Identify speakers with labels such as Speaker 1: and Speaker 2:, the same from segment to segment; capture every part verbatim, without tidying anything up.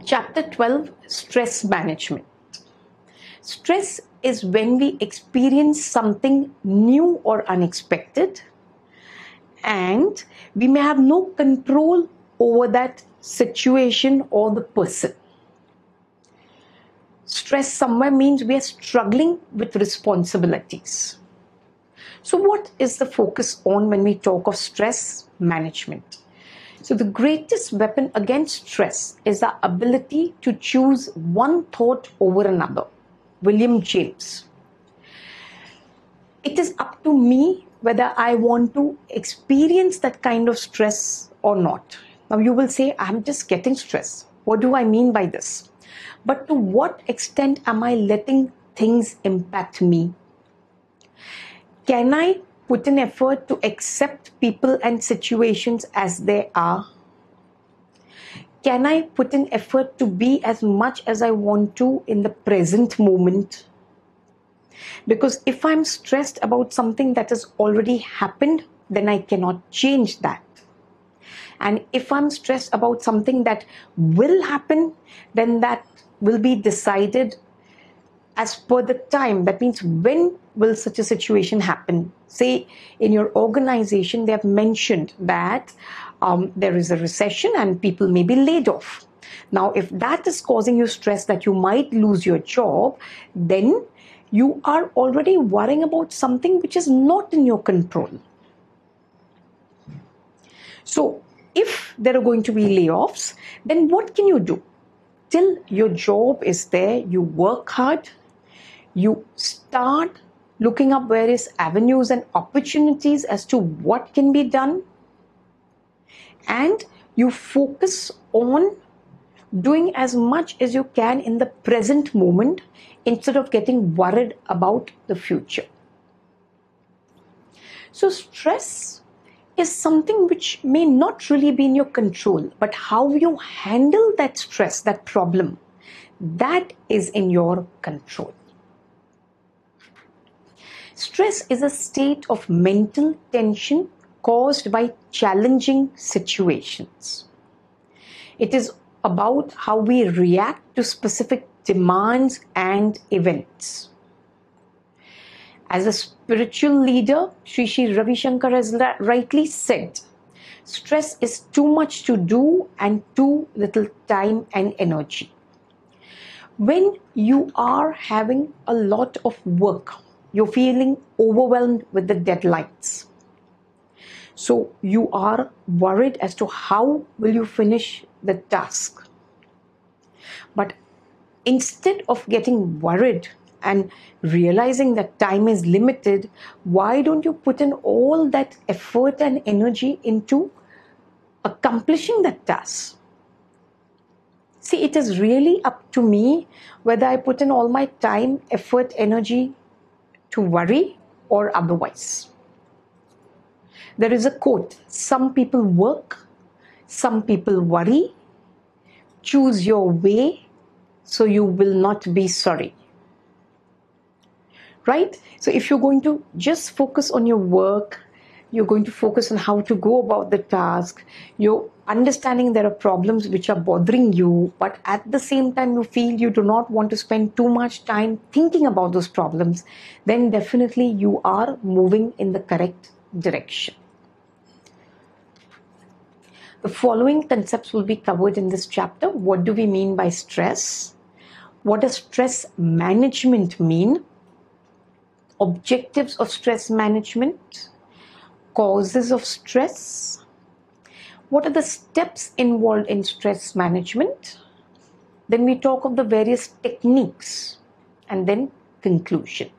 Speaker 1: Chapter twelve, Stress Management. Stress is when we experience something new or unexpected and we may have no control over that situation or the person. Stress somewhere means we are struggling with responsibilities. So what is the focus on when we talk of stress management? So the greatest weapon against stress is the ability to choose one thought over another. William James. It is up to me whether I want to experience that kind of stress or not. Now you will say, I'm just getting stressed. What do I mean by this? But to what extent am I letting things impact me? Can I put an effort to accept people and situations as they are? Can I put an effort to be as much as I want to in the present moment? Because if I'm stressed about something that has already happened, then I cannot change that. And if I'm stressed about something that will happen, then that will be decided as per the time. That means when will such a situation happen? Say in your organization, they have mentioned that um, there is a recession and people may be laid off. Now, if that is causing you stress that you might lose your job, then you are already worrying about something which is not in your control. So if there are going to be layoffs, then what can you do? Till your job is there, you work hard, you start looking up various avenues and opportunities as to what can be done, and you focus on doing as much as you can in the present moment instead of getting worried about the future. So stress is something which may not really be in your control, but how you handle that stress, that problem, that is in your control. Stress is a state of mental tension caused by challenging situations. It is about how we react to specific demands and events. As a spiritual leader, Sri Sri Ravi Shankar has rightly said, stress is too much to do and too little time and energy. When you are having a lot of work, you're feeling overwhelmed with the deadlines. So you are worried as to how will you finish the task. But instead of getting worried and realizing that time is limited, why don't you put in all that effort and energy into accomplishing that task? See, it is really up to me whether I put in all my time, effort, energy to worry or otherwise. There is a quote, some people work, some people worry. Choose your way so you will not be sorry. Right? So if you're going to just focus on your work, you're going to focus on how to go about the task, you're understanding there are problems which are bothering you, but at the same time you feel you do not want to spend too much time thinking about those problems, then definitely you are moving in the correct direction. The following concepts will be covered in this chapter. What do we mean by stress? What does stress management mean? Objectives of stress management, causes of stress, what are the steps involved in stress management, then we talk of the various techniques, and then conclusion.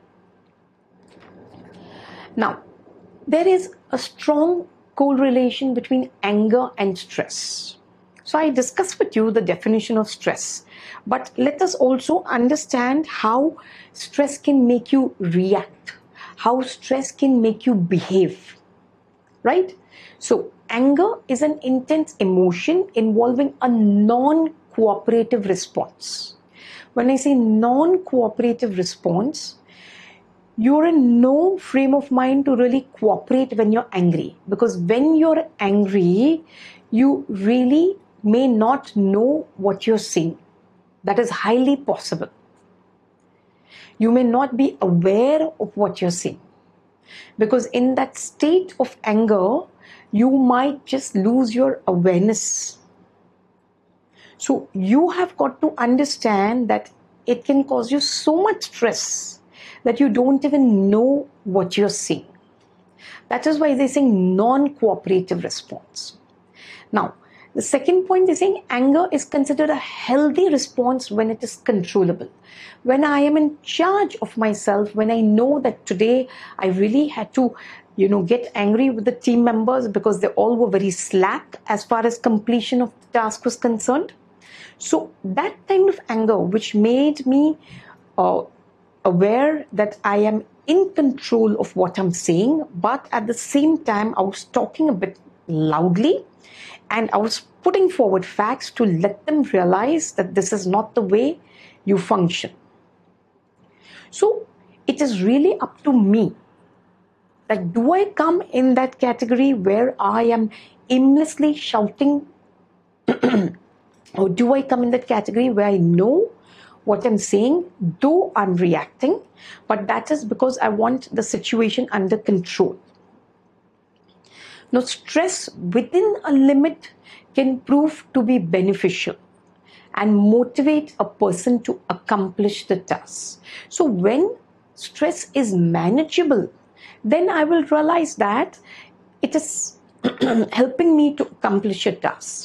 Speaker 1: Now, there is a strong correlation between anger and stress. So I discussed with you the definition of stress, but let us also understand how stress can make you react, how stress can make you behave, right? So anger is an intense emotion involving a non-cooperative response. When I say non-cooperative response, you're in no frame of mind to really cooperate when you're angry, because when you're angry, you really may not know what you're saying. That is highly possible. You may not be aware of what you're seeing, because in that state of anger, you might just lose your awareness. So you have got to understand that it can cause you so much stress that you don't even know what you're seeing. That is why they're saying non-cooperative response. Now, the second point, they're saying anger is considered a healthy response when it is controllable. When I am in charge of myself, when I know that today I really had to, you know, get angry with the team members because they all were very slack as far as completion of the task was concerned. So that kind of anger, which made me uh, aware that I am in control of what I'm saying, but at the same time, I was talking a bit loudly and I was putting forward facts to let them realize that this is not the way you function. So it is really up to me that do I come in that category where I am aimlessly shouting, or do I come in that category where I know what I'm saying, though I'm reacting, but that is because I want the situation under control. Now, stress within a limit can prove to be beneficial and motivate a person to accomplish the task. So when stress is manageable, then I will realize that it is helping me to accomplish a task,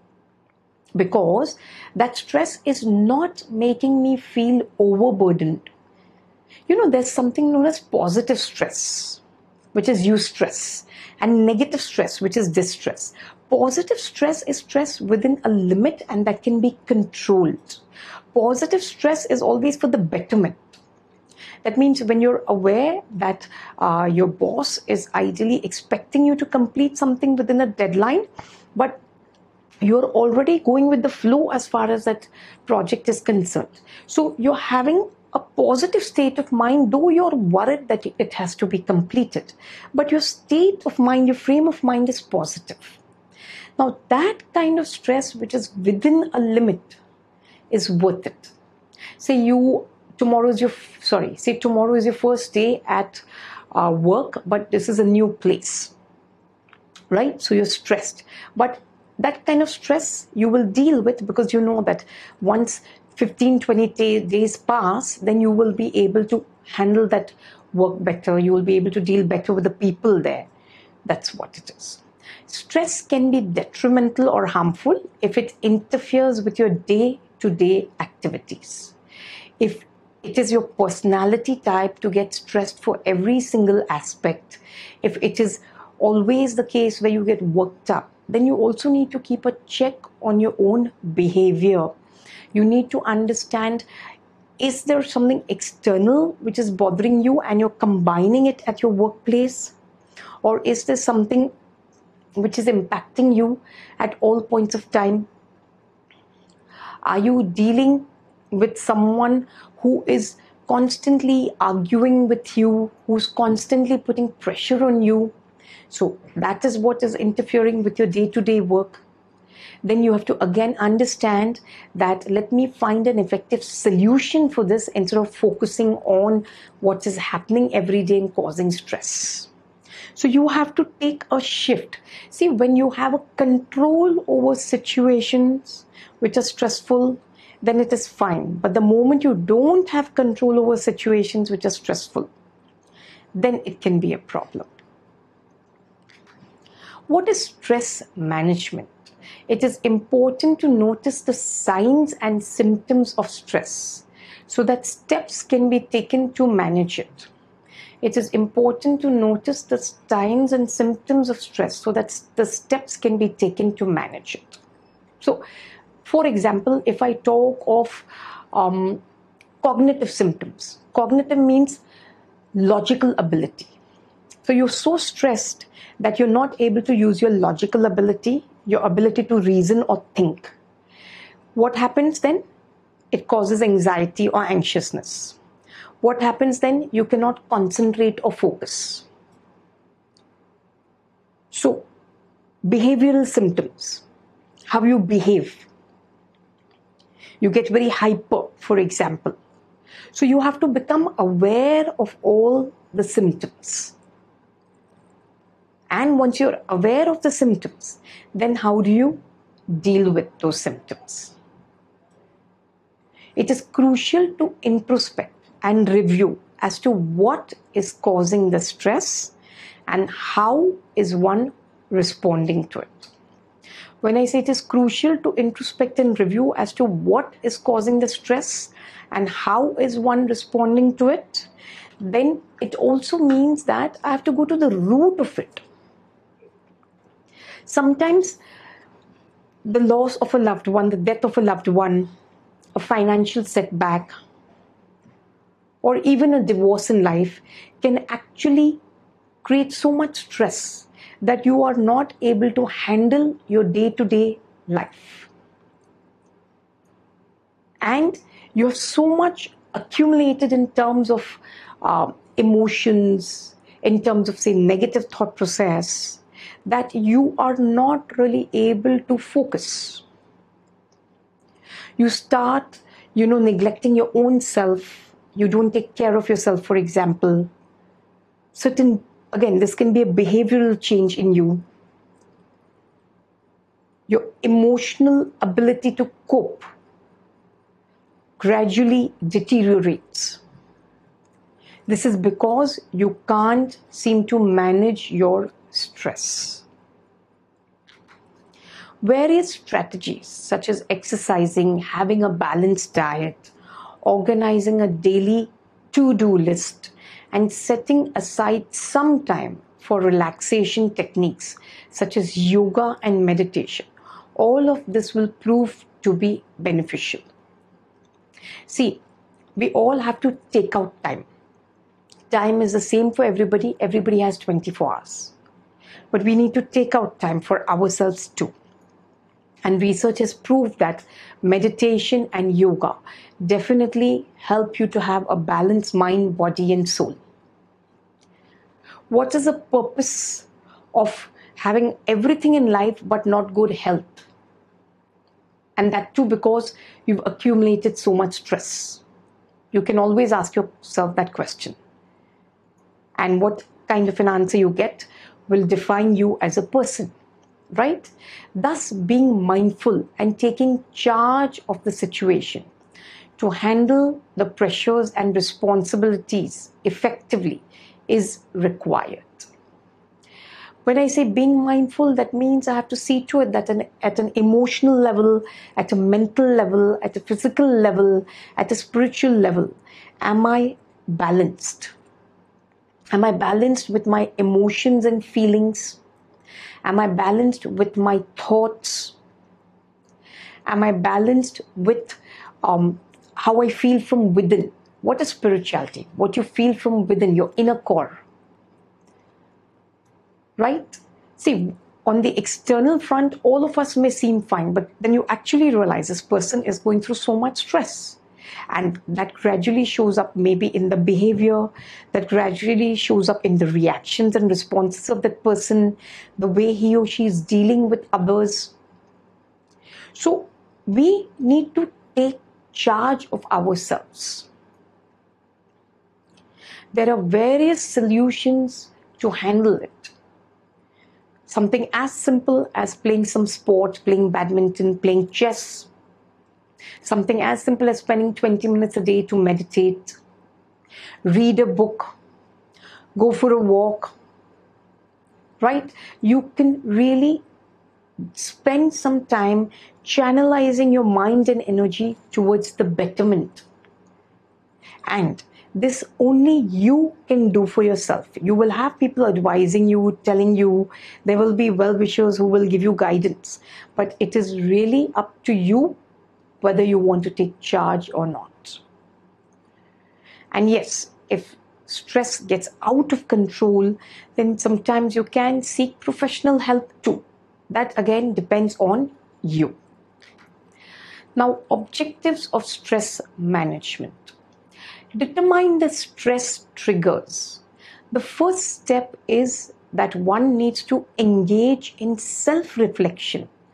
Speaker 1: because that stress is not making me feel overburdened. You know, there's something known as positive stress, which is eustress, and negative stress, which is distress. Positive stress is stress within a limit and that can be controlled. Positive stress is always for the betterment. That means when you're aware that uh, your boss is ideally expecting you to complete something within a deadline, but you're already going with the flow as far as that project is concerned. So you're having a positive state of mind, though you're worried that it has to be completed. But your state of mind, your frame of mind is positive. Now that kind of stress, which is within a limit, is worth it. Say you, tomorrow is your, sorry, say tomorrow is your first day at uh, work, but this is a new place, right? So you're stressed. But that kind of stress you will deal with, because you know that once fifteen, twenty days pass, then you will be able to handle that work better. You will be able to deal better with the people there. That's what it is. Stress can be detrimental or harmful if it interferes with your day-to-day activities. If it is your personality type to get stressed for every single aspect, if it is always the case where you get worked up, then you also need to keep a check on your own behavior. You need to understand, is there something external which is bothering you and you're combining it at your workplace? Or is there something which is impacting you at all points of time? Are you dealing with someone who is constantly arguing with you, who's constantly putting pressure on you? So that is what is interfering with your day-to-day work. Then you have to again understand that let me find an effective solution for this instead of focusing on what is happening every day and causing stress. So you have to take a shift. See, when you have a control over situations which are stressful, then it is fine. But the moment you don't have control over situations which are stressful, then it can be a problem. What is stress management? It is important to notice the signs and symptoms of stress so that steps can be taken to manage it. It is important to notice the signs and symptoms of stress so that the steps can be taken to manage it. So, for example, if I talk of um, cognitive symptoms, cognitive means logical ability. So you're so stressed that you're not able to use your logical ability, your ability to reason or think. What happens then? It causes anxiety or anxiousness. What happens then? You cannot concentrate or focus. So, behavioral symptoms, how you behave. You get very hyper, for example. So you have to become aware of all the symptoms. And once you're aware of the symptoms, then how do you deal with those symptoms? It is crucial to introspect and review as to what is causing the stress and how is one responding to it. When I say it is crucial to introspect and review as to what is causing the stress and how is one responding to it, then it also means that I have to go to the root of it. Sometimes the loss of a loved one, the death of a loved one, a financial setback, or even a divorce in life can actually create so much stress that you are not able to handle your day-to-day life. And you have so much accumulated in terms of uh, emotions, in terms of, say, negative thought process, that you are not really able to focus. You start, you know, neglecting your own self. You don't take care of yourself, for example. Certain, again, this can be a behavioral change in you. Your emotional ability to cope gradually deteriorates. This is because you can't seem to manage your stress. Various strategies such as exercising, having a balanced diet, organizing a daily to-do list, and setting aside some time for relaxation techniques such as yoga and meditation, all of this will prove to be beneficial. See, we all have to take out time. Time is the same for everybody. Everybody has twenty-four hours. But we need to take out time for ourselves too. And research has proved that meditation and yoga definitely help you to have a balanced mind, body, and soul. What is the purpose of having everything in life but not good health? And that too because you've accumulated so much stress. You can always ask yourself that question. And what kind of an answer you get will define you as a person, right? Thus, being mindful and taking charge of the situation to handle the pressures and responsibilities effectively is required. When I say being mindful, that means I have to see to it that an, at an emotional level, at a mental level, at a physical level, at a spiritual level, am I balanced? Am I balanced with my emotions and feelings? Am I balanced with my thoughts? Am I balanced with um, how I feel from within? What is spirituality? What you feel from within, your inner core. Right? See, on the external front, all of us may seem fine, but then you actually realize this person is going through so much stress. And that gradually shows up maybe in the behavior, that gradually shows up in the reactions and responses of that person, the way he or she is dealing with others. So we need to take charge of ourselves. There are various solutions to handle it. Something as simple as playing some sport, playing badminton, playing chess. Something as simple as spending twenty minutes a day to meditate, read a book, go for a walk, right? You can really spend some time channelizing your mind and energy towards the betterment. And this only you can do for yourself. You will have people advising you, telling you, there will be well-wishers who will give you guidance. But it is really up to you whether you want to take charge or not. And yes, if stress gets out of control, then sometimes you can seek professional help too. That again depends on you. Now, objectives of stress management. Determine the stress triggers. The first step is that one needs to engage in self-reflection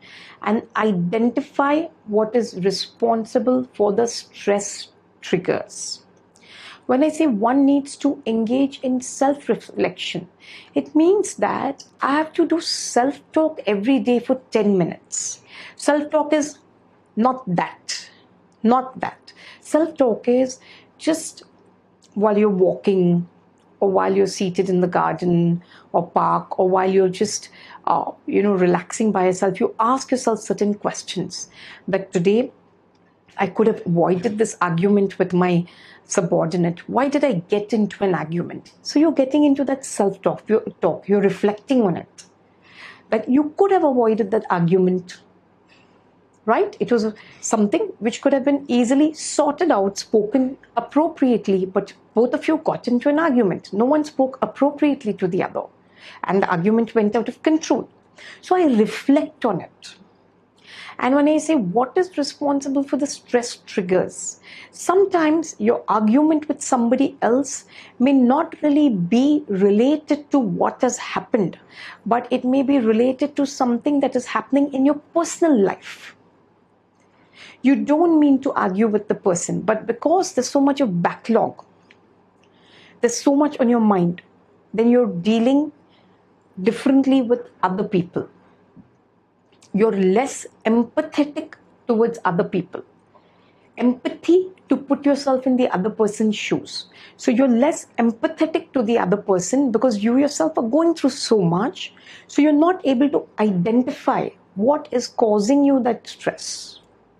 Speaker 1: and identify what is responsible for the stress triggers. When I say one needs to engage in self-reflection, it means that I have to do self-talk every day for ten minutes. Self-talk is not that, not that. Self-talk is just while you're walking, or while you're seated in the garden or park, or while you're just, uh, you know, relaxing by yourself, you ask yourself certain questions. That today, I could have avoided this argument with my subordinate. Why did I get into an argument? So you're getting into that self-talk, you're, talk, you're reflecting on it. That you could have avoided that argument, right? It was something which could have been easily sorted out, spoken appropriately, but both of you got into an argument. No one spoke appropriately to the other, and the argument went out of control. So I reflect on it. And when I say what is responsible for the stress triggers, sometimes your argument with somebody else may not really be related to what has happened, but it may be related to something that is happening in your personal life. You don't mean to argue with the person, but because there's so much of backlog, there's so much on your mind, then you're dealing differently with other people. You're less empathetic towards other people. Empathy, to put yourself in the other person's shoes. So you're less empathetic to the other person because you yourself are going through so much. So you're not able to identify what is causing you that stress.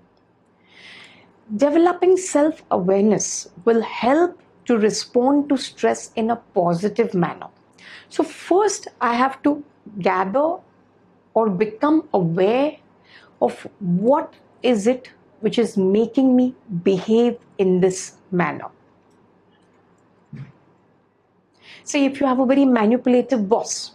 Speaker 1: Developing self-awareness will help to respond to stress in a positive manner. So first, I have to gather or become aware of what is it which is making me behave in this manner. Say if you have a very manipulative boss,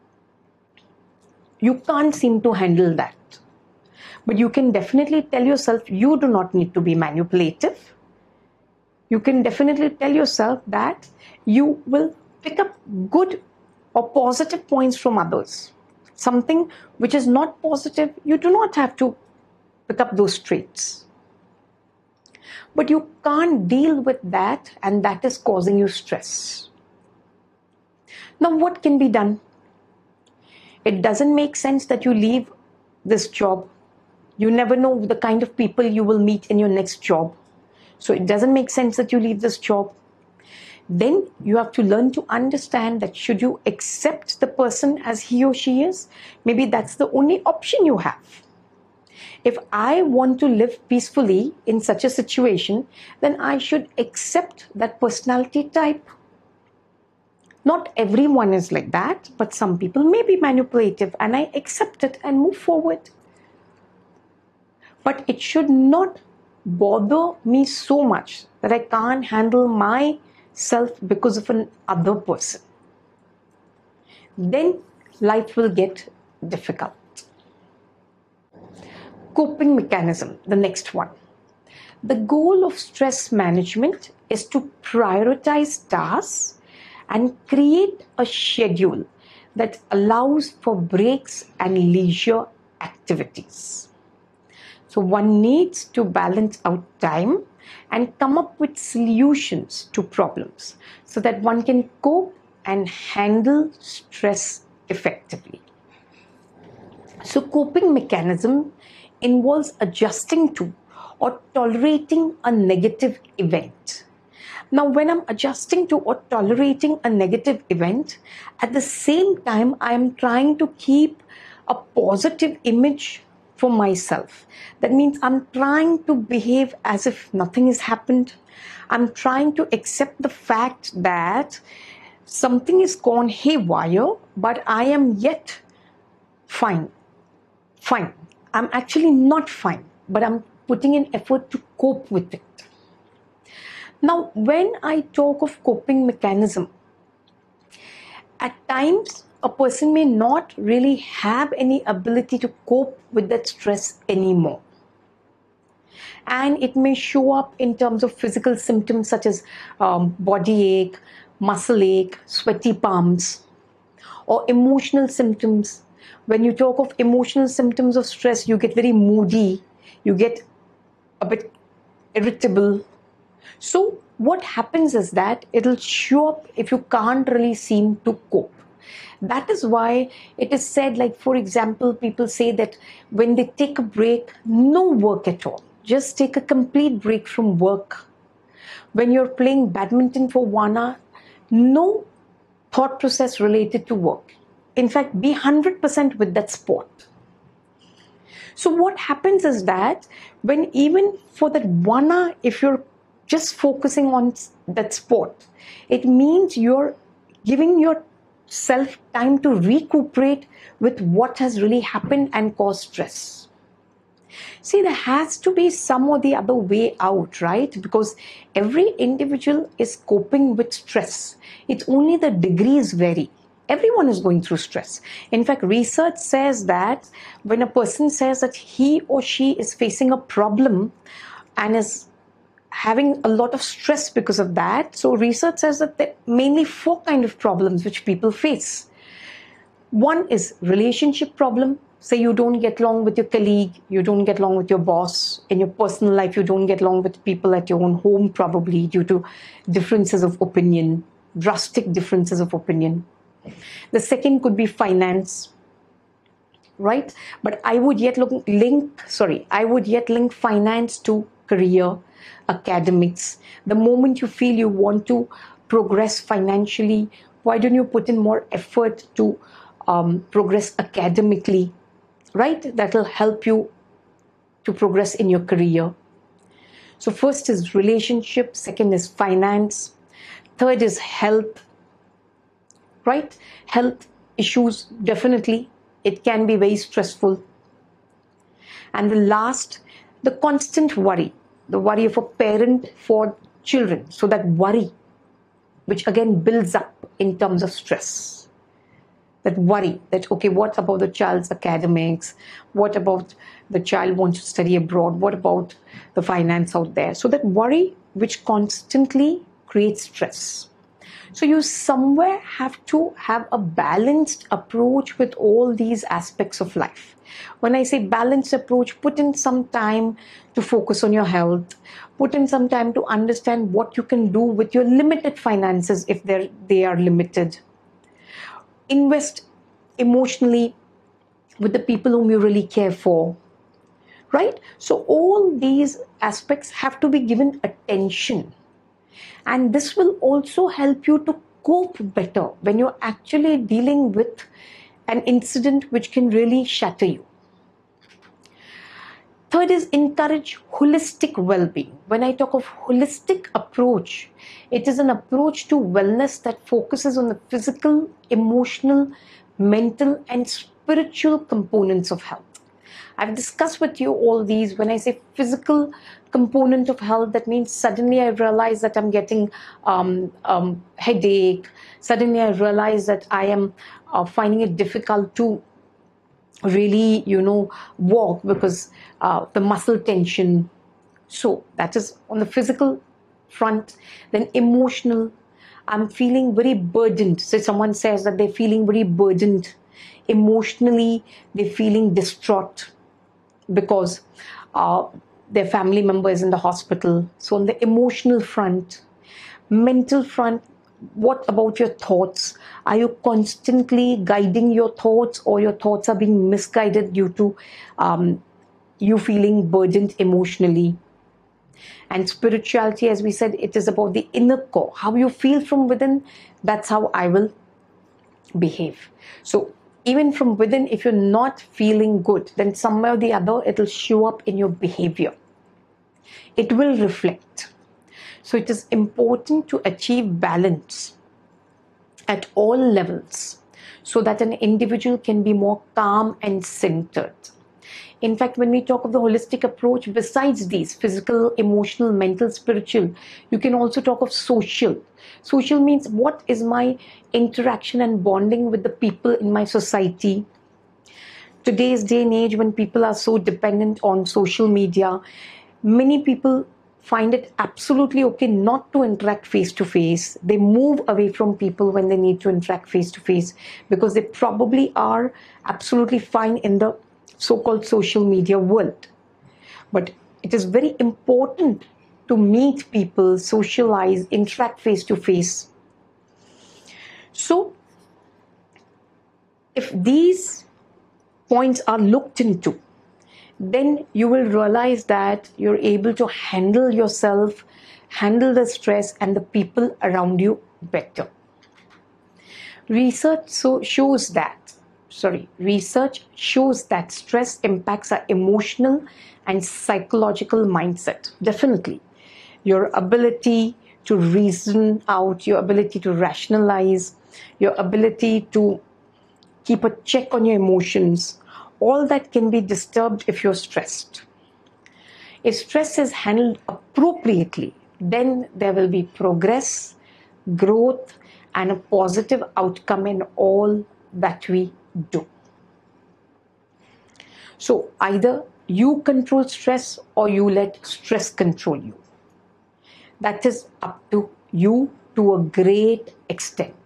Speaker 1: you can't seem to handle that. But you can definitely tell yourself you do not need to be manipulative. You can definitely tell yourself that you will pick up good or positive points from others. Something which is not positive, you do not have to pick up those traits. But you can't deal with that, and that is causing you stress. Now, what can be done? It doesn't make sense that you leave this job. You never know the kind of people you will meet in your next job. So it doesn't make sense that you leave this job. Then you have to learn to understand that should you accept the person as he or she is, maybe that's the only option you have. If I want to live peacefully in such a situation, then I should accept that personality type. Not everyone is like that, but some people may be manipulative, and I accept it and move forward. But it should not bother me so much that I can't handle myself because of an other person. Then life will get difficult. Coping mechanism, the next one. The goal of stress management is to prioritize tasks and create a schedule that allows for breaks and leisure activities. So one needs to balance out time and come up with solutions to problems so that one can cope and handle stress effectively. So coping mechanism involves adjusting to or tolerating a negative event. Now, when I'm adjusting to or tolerating a negative event, at the same time, I'm trying to keep a positive image for myself. That means I'm trying to behave as if nothing has happened. I'm trying to accept the fact that something is gone haywire, but I am yet fine. Fine. I'm actually not fine, but I'm putting in effort to cope with it. Now, when I talk of coping mechanism, at times a person may not really have any ability to cope with that stress anymore. And it may show up in terms of physical symptoms such as um, body ache, muscle ache, sweaty palms, or emotional symptoms When you talk of emotional symptoms of stress, you get very moody, you get a bit irritable. So what happens is that it'll show up if you can't really seem to cope. That is why it is said, like, for example, people say that when they take a break, no work at all. Just take a complete break from work. When you're playing badminton for one hour, no thought process related to work. In fact, be one hundred percent with that sport. So what happens is that when even for that one hour, if you're just focusing on that sport, it means you're giving yourself time to recuperate with what has really happened and caused stress. See, there has to be some or the other way out, right? Because every individual is coping with stress. It's only the degrees vary. Everyone is going through stress. In fact, research says that when a person says that he or she is facing a problem and is having a lot of stress because of that, so research says that there are mainly four kind of problems which people face. One is relationship problem. Say you don't get along with your colleague, you don't get along with your boss. In your personal life, you don't get along with people at your own home, probably due to differences of opinion, drastic differences of opinion. The second could be finance, right? But I would yet look, link, sorry, I would yet link finance to career, academics. The moment you feel you want to progress financially, why don't you put in more effort to um, progress academically, right? That will help you to progress in your career. So first is relationship, second is finance, third is health, right? Health issues, definitely, it can be very stressful. And the last, the constant worry, the worry of a parent for children. So that worry, which again builds up in terms of stress. That worry that, okay, what about the child's academics? What about the child wants to study abroad? What about the finance out there? So that worry, which constantly creates stress. So you somewhere have to have a balanced approach with all these aspects of life. When I say balanced approach, put in some time to focus on your health, put in some time to understand what you can do with your limited finances if they're, they are limited. Invest emotionally with the people whom you really care for, right? So all these aspects have to be given attention. And this will also help you to cope better when you're actually dealing with an incident which can really shatter you. Third is encourage holistic well-being. When I talk of holistic approach, it is an approach to wellness that focuses on the physical, emotional, mental, and spiritual components of health. I've discussed with you all these. When I say physical component of health, that means suddenly I realize that I'm getting um, um, headache. Suddenly I realize that I am uh, finding it difficult to really, you know, walk because uh, the muscle tension. So that is on the physical front. Then emotional, I'm feeling very burdened. So someone says that they're feeling very burdened. Emotionally, they're feeling distraught because uh, their family member is in the hospital. So on the emotional front, mental front, what about your thoughts? Are you constantly guiding your thoughts, or your thoughts are being misguided due to um, you feeling burdened emotionally? And spirituality, as we said, it is about the inner core. How you feel from within, that's how I will behave. So even from within, if you're not feeling good, then somewhere or the other, it will show up in your behavior. It will reflect. So it is important to achieve balance at all levels so that an individual can be more calm and centered. In fact, when we talk of the holistic approach, besides these physical, emotional, mental, spiritual, you can also talk of social. Social means what is my interaction and bonding with the people in my society. Today's day and age, when people are so dependent on social media, many people find it absolutely okay not to interact face to face. They move away from people when they need to interact face to face because they probably are absolutely fine in the so-called social media world. But it is very important to meet people, socialize, interact face to face. So, if these points are looked into, then you will realize that you're able to handle yourself, handle the stress and the people around you better. Research so shows that, sorry, research shows that stress impacts our emotional and psychological mindset. Definitely. Your ability to reason out, your ability to rationalize, your ability to keep a check on your emotions, all that can be disturbed if you're stressed. If stress is handled appropriately, then there will be progress, growth, and a positive outcome in all that we do. So either you control stress or you let stress control you. That is up to you to a great extent.